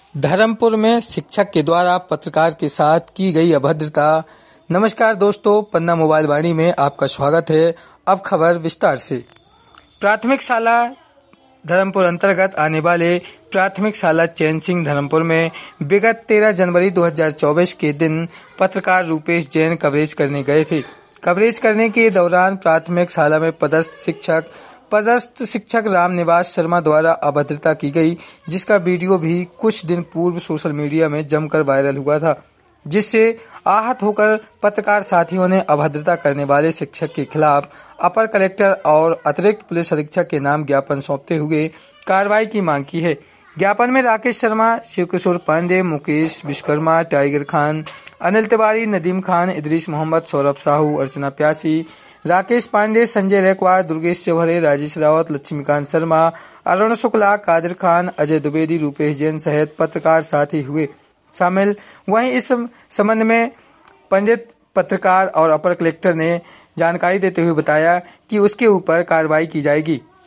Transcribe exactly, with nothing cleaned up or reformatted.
धर्मपुर में शिक्षक के द्वारा पत्रकार के साथ की गई अभद्रता। नमस्कार दोस्तों, पन्ना मोबाइल वाणी में आपका स्वागत है। अब खबर विस्तार से। प्राथमिक शाला धर्मपुर अंतर्गत आने वाले प्राथमिक शाला चैन सिंह धर्मपुर में विगत तेरह जनवरी दो हज़ार चौबीस के दिन पत्रकार रूपेश जैन कवरेज करने गए थे। कवरेज करने के दौरान प्राथमिक शाला में पदस्थ शिक्षक पदस्थ शिक्षक रामनिवास शर्मा द्वारा अभद्रता की गई, जिसका वीडियो भी कुछ दिन पूर्व सोशल मीडिया में जमकर वायरल हुआ था, जिससे आहत होकर पत्रकार साथियों ने अभद्रता करने वाले शिक्षक के खिलाफ अपर कलेक्टर और अतिरिक्त पुलिस अधीक्षक के नाम ज्ञापन सौंपते हुए कार्रवाई की मांग की है। ज्ञापन में राकेश शर्मा, शिव किशोर पांडे, मुकेश विश्वकर्मा, टाइगर खान, अनिल तिवारी, नदीम खान, इदरीस मोहम्मद, सौरभ साहू, अर्चना प्यासी, राकेश पांडे, संजय रेकवार, दुर्गेश चौहरे, राजेश रावत, लक्ष्मीकांत शर्मा, अरुण शुक्ला, कादिर खान, अजय द्विवेदी, रूपेश जैन सहित पत्रकार साथी हुए शामिल। वहीं इस संबंध में पंडित पत्रकार और अपर कलेक्टर ने जानकारी देते हुए बताया कि उसके ऊपर कार्रवाई की जाएगी।